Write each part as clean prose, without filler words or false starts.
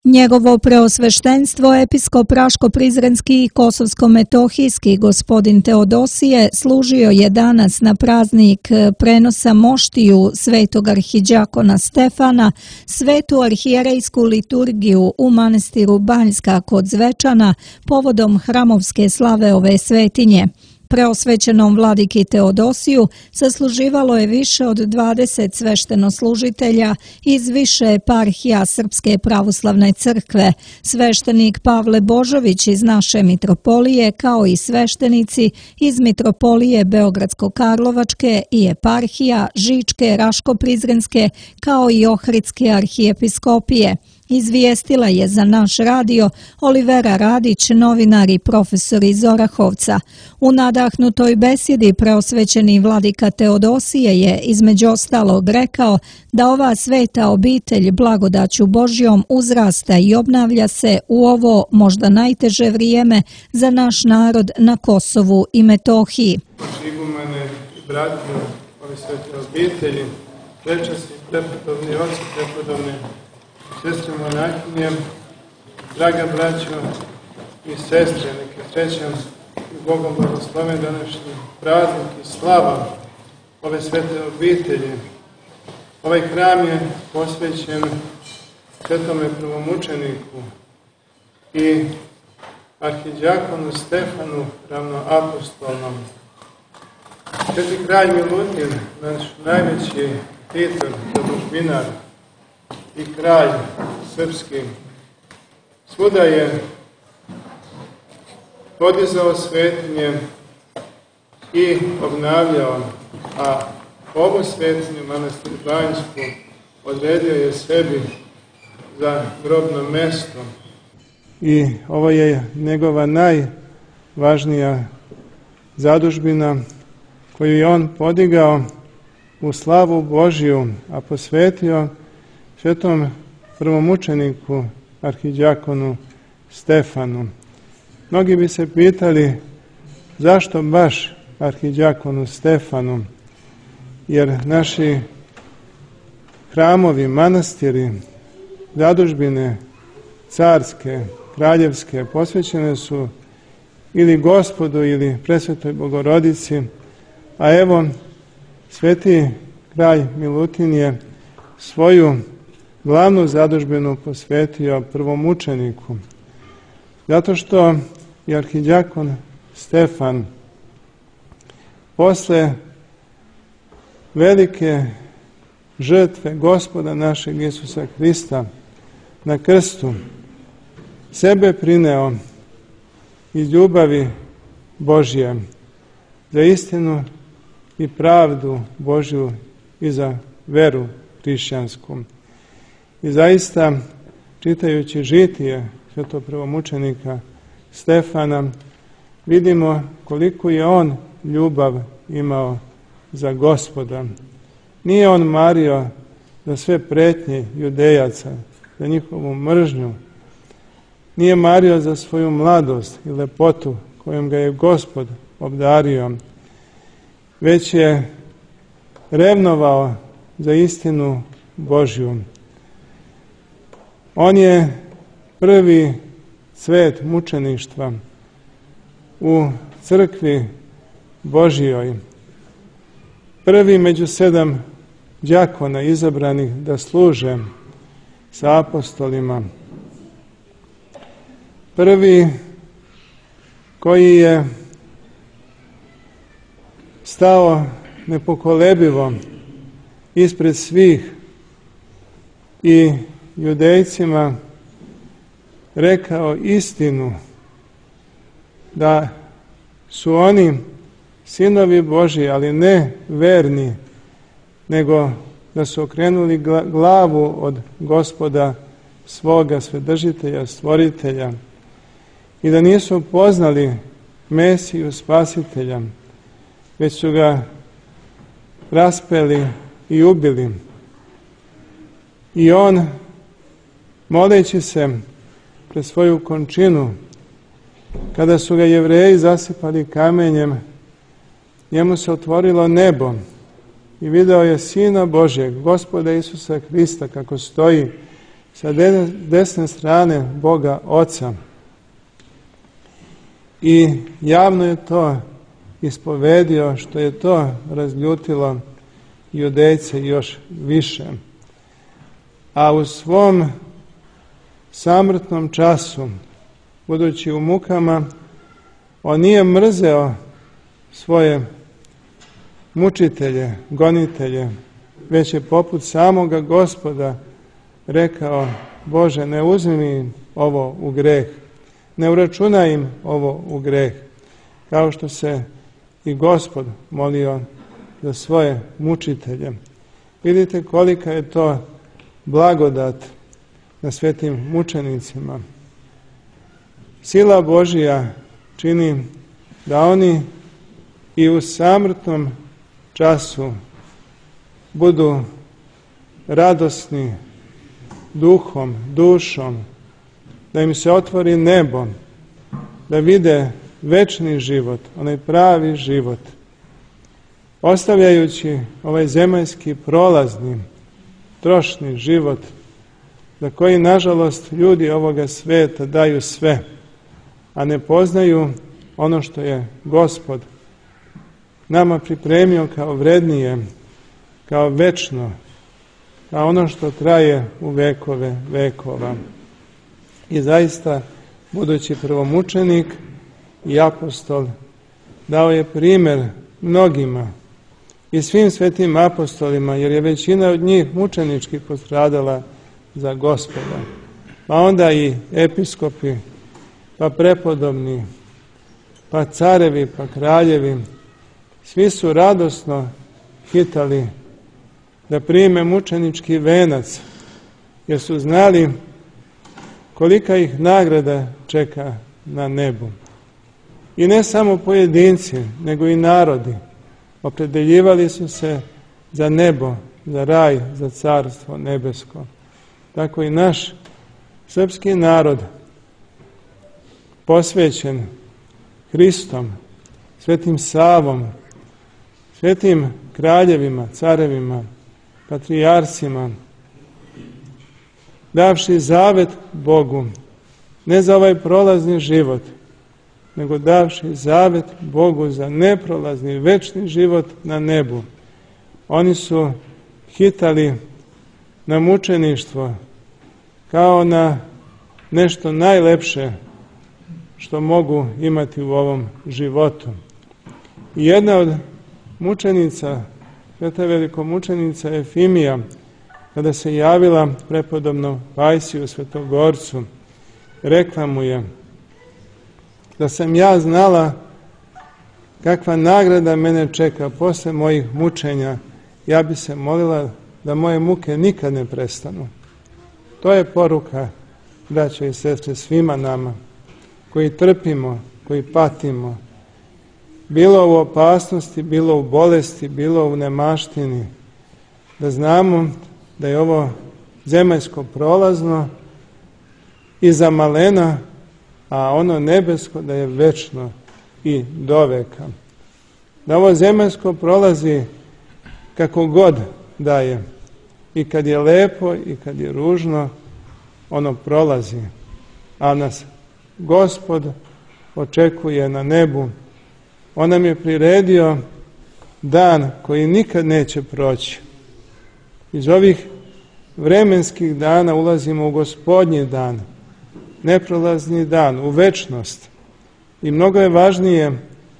Njegovo preosveštenstvo episkop Raško-Prizrenski i Kosovsko-metohijski gospodin Teodosije služio je danas na praznik prenosa moštiju svetog arhidjakona Stefana, svetu arhijerejsku liturgiju u manastiru Banjska kod Zvečana povodom hramovske slave ove svetinje. Preosvećenom vladiki Teodosiju sasluživalo je više od 20 sveštenoslužitelja iz više eparhija Srpske pravoslavne crkve, sveštenik Pavle Božović iz naše mitropolije, kao i sveštenici iz mitropolije Beogradsko-Karlovačke i eparhija Žičke, Raško-Prizrenske, kao i Ohridske arhijepiskopije. Izvijestila je za naš radio Olivera Radić, novinar i profesor iz Orahovca. U nadahnutoj besjedi preosvećeni vladika Teodosije je između ostalog rekao da ova sveta obitelj blagodaću Božjom uzrasta i obnavlja se u ovo možda najteže vrijeme za naš narod na Kosovu i Metohiji. Igumane i bratnje ove svete obitelji, prečasni prepodobni oci, prepodobni sestre monahinje, draga braćo i sestre, neka srećan i Bogom blagosloven današnji praznik i slava ove svete obitelji. Ovaj hram je posvećen svetome prvomučeniku i arhidjakonu Stefanu ravnoapostolnom. Sveti kralj Milutin, naš najveći titor, zadužbinar i kralj srpski, svuda je podizao svetinje i obnavljao, a ovu svetinju, manastir Banjsku, odredio je sebi za grobno mesto. I ovo je njegova najvažnija zadužbina koju je on podigao u slavu Božju, a posvetio svetom prvomučeniku, arhidjakonu Stefanu. Mnogi bi se pitali zašto baš arhidjakonu Stefanu, jer naši hramovi, manastiri, zadužbine carske, kraljevske posvećene su ili Gospodu ili Presvetoj Bogorodici, a evo sveti kralj Milutin je svoju glavnu zadužbinu posvetio prvomučeniku, zato što je arhidjakon Stefan posle velike žrtve Gospoda našeg Isusa Hrista na krstu sebe prineo iz ljubavi Božje za istinu i pravdu Božju i za veru hrišćansku. I zaista, čitajući žitije svetog prvomučenika Stefana, vidimo koliko je on ljubav imao za Gospoda. Nije on mario za sve pretnje Judejaca, za njihovu mržnju. Nije mario za svoju mladost i lepotu kojom ga je Gospod obdario, već je revnovao za istinu Božju. On je prvi cvet mučeništva u crkvi Božjoj, prvi među 7 đakona izabranih da služe sa apostolima, prvi koji je stao nepokolebivo ispred svih i Judejcima rekao istinu da su oni sinovi Božji, ali ne verni, nego da su okrenuli glavu od Gospoda svoga, Svedržitelja, Stvoritelja, i da nisu poznali Mesiju, Spasitelja, već su ga raspeli i ubili. I on, moleći se pred svoju končinu, kada su ga Jevreji zasipali kamenjem, njemu se otvorilo nebo i video je Sina Božjeg, Gospoda Isusa Hrista, kako stoji sa desne strane Boga Oca. I javno je to ispovedio, što je to razljutilo Judejce još više. A u svom samrtnom času, budući u mukama, on nije mrzeo svoje mučitelje, gonitelje, već je poput samoga Gospoda rekao: Bože, ne uzmi im ovo u greh, ne uračunaj im ovo u greh, kao što se i Gospod molio za svoje mučitelje. Vidite kolika je to blagodat na svetim mučenicima. Sila Božija čini da oni i u samrtnom času budu radosni duhom, dušom, da im se otvori nebo, da vide večni život, onaj pravi život, ostavljajući ovaj zemaljski prolazni, trošni život, za koji, nažalost, ljudi ovoga sveta daju sve, a ne poznaju ono što je Gospod nama pripremio kao vrednije, kao večno, kao ono što traje u vekove vekova. I zaista, budući prvomučenik i apostol, dao je primjer mnogima i svim svetim apostolima, jer je većina od njih mučenički postradala za Gospoda. Pa onda i episkopi, pa prepodobni, pa carevi, pa kraljevi, svi su radosno hitali da prime mučenički venac, jer su znali kolika ih nagrada čeka na nebu. I ne samo pojedinci, nego i narodi opredeljivali su se za nebo, za raj, za carstvo nebesko. Tako i naš srpski narod, posvećen Hristom, svetim Savom, svetim kraljevima, carevima, patrijarcima, davši zavet Bogu, ne za ovaj prolazni život, nego davši zavet Bogu za neprolazni, večni život na nebu. Oni su hitali na mučeništvo kao na nešto najlepše što mogu imati u ovom životu. I jedna od mučenica, sveta velikomučenica Efimija, kada se javila prepodobnom Pajsiju Svetogorcu, rekla mu je: da sam ja znala kakva nagrada mene čeka posle mojih mučenja, ja bi se molila da moje muke nikad ne prestanu. To je poruka, braćo i sestre, svima nama koji trpimo, koji patimo, bilo u opasnosti, bilo u bolesti, bilo u nemaštini, da znamo da je ovo zemaljsko prolazno i za malena, a ono nebesko da je večno i do veka. Da ovo zemaljsko prolazi kako god da je. I kad je lepo i kad je ružno, ono prolazi. A nas Gospod očekuje na nebu. On nam je priredio dan koji nikad neće proći. Iz ovih vremenskih dana ulazimo u Gospodnji dan, neprolazni dan, u večnost. I mnogo je važnije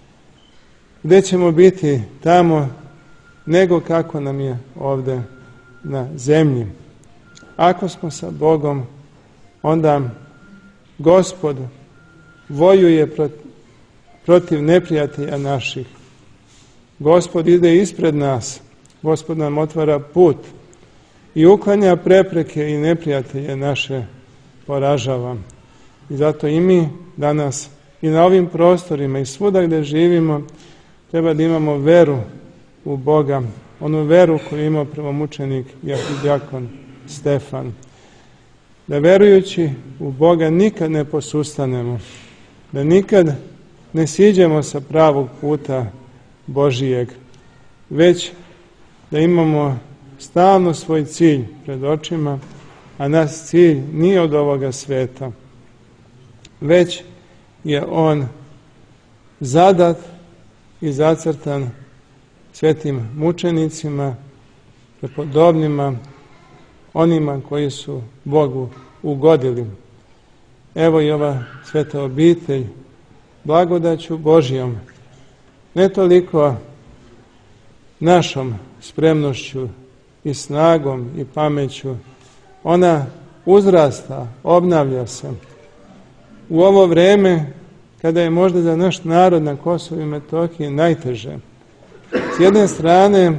gde ćemo biti tamo nego kako nam je ovde na zemlji. Ako smo sa Bogom, onda Gospod vojuje protiv neprijatelja naših. Gospod ide ispred nas, Gospod nam otvara put i uklanja prepreke i neprijatelje naše poražava. I zato i mi danas i na ovim prostorima i svuda gde živimo treba da imamo veru u Boga, onu veru koju je imao prvomučenik i arhidjakon Stefan. Da verujući u Boga nikad ne posustanemo, da nikad ne siđemo sa pravog puta Božijeg, već da imamo stalno svoj cilj pred očima, a naš cilj nije od ovoga sveta, već je on zadat i zacrtan svetim mučenicima, prepodobnima, onima koji su Bogu ugodili. Evo i ova sveta obitelj, blagodaću Božjom, ne toliko našom spremnošću i snagom i pameću, ona uzrasta, obnavlja se. U ovo vreme, kada je možda za naš narod na Kosovu i Metohiji najteže, s jedne strane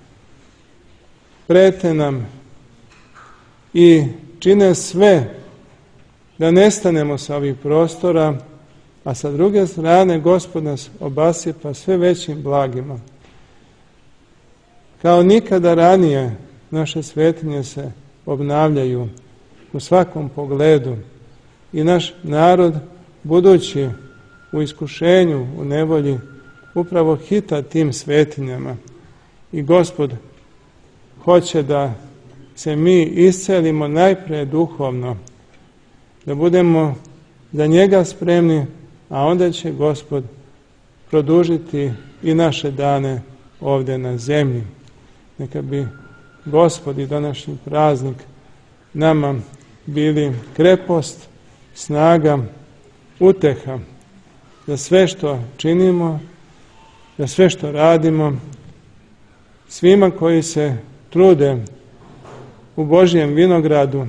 prete nam i čine sve da nestanemo sa ovih prostora, a sa druge strane Gospod nas obasipa sve većim blagima. Kao nikada ranije naše svetinje se obnavljaju u svakom pogledu i naš narod, budući u iskušenju, u nevolji, upravo hita tim svetinjama. I Gospod hoće da se mi iscelimo najprije duhovno, da budemo za njega spremni, a onda će Gospod produžiti i naše dane ovdje na zemlji. Neka bi Gospod i današnji praznik nama bili krepost, snaga, uteha za sve što činimo, za sve što radimo, svima koji se trude u Božjem vinogradu,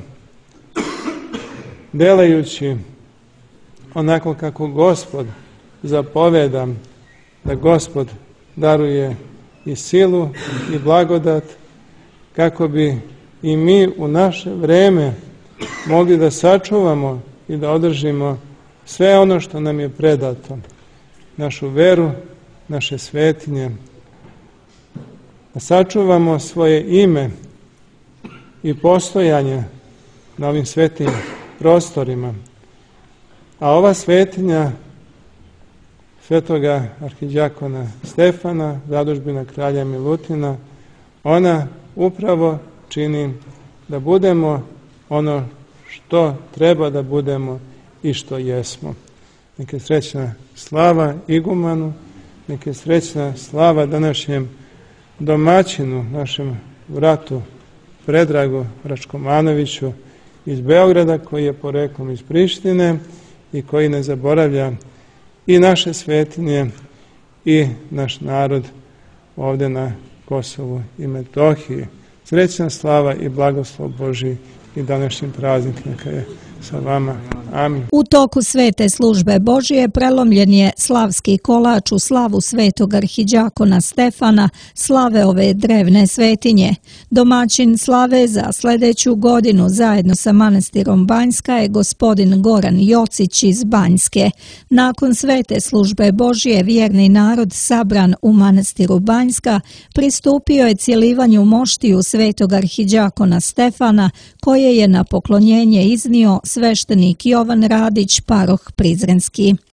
delajući onako kako Gospod zapoveda, da Gospod daruje i silu i blagodat, kako bi i mi u naše vreme mogli da sačuvamo i da održimo sve ono što nam je predato, našu veru, naše svetinje, da sačuvamo svoje ime i postojanje na ovim svetim prostorima. A ova svetinja svetoga arhidjakona Stefana, zadužbina kralja Milutina, ona upravo čini da budemo ono što treba da budemo i što jesmo. Neka srećna slava igumanu, neka srećna slava današnjem domaćinu, našem vratu Predragu Račkomanoviću iz Beograda, koji je poreklom iz Prištine i koji ne zaboravlja i naše svetinje i naš narod ovdje na Kosovu i Metohiji. Srećna slava i blagoslov Božji i današnji praznik neka je sa vama. Amin. U toku svete službe Božije prelomljen je slavski kolač u slavu svetog arhidjakona Stefana, slave ove drevne svetinje. Domaćin slave za sljedeću godinu zajedno sa manastirom Banjska je gospodin Goran Jocić iz Banjske. Nakon svete službe Božije vjerni narod sabran u manastiru Banjska pristupio je cjelivanju moštiju svetog arhidjakona Stefana, koje je na poklonjenje iznio sveštenik Jovan Radić, paroh Prizrenski.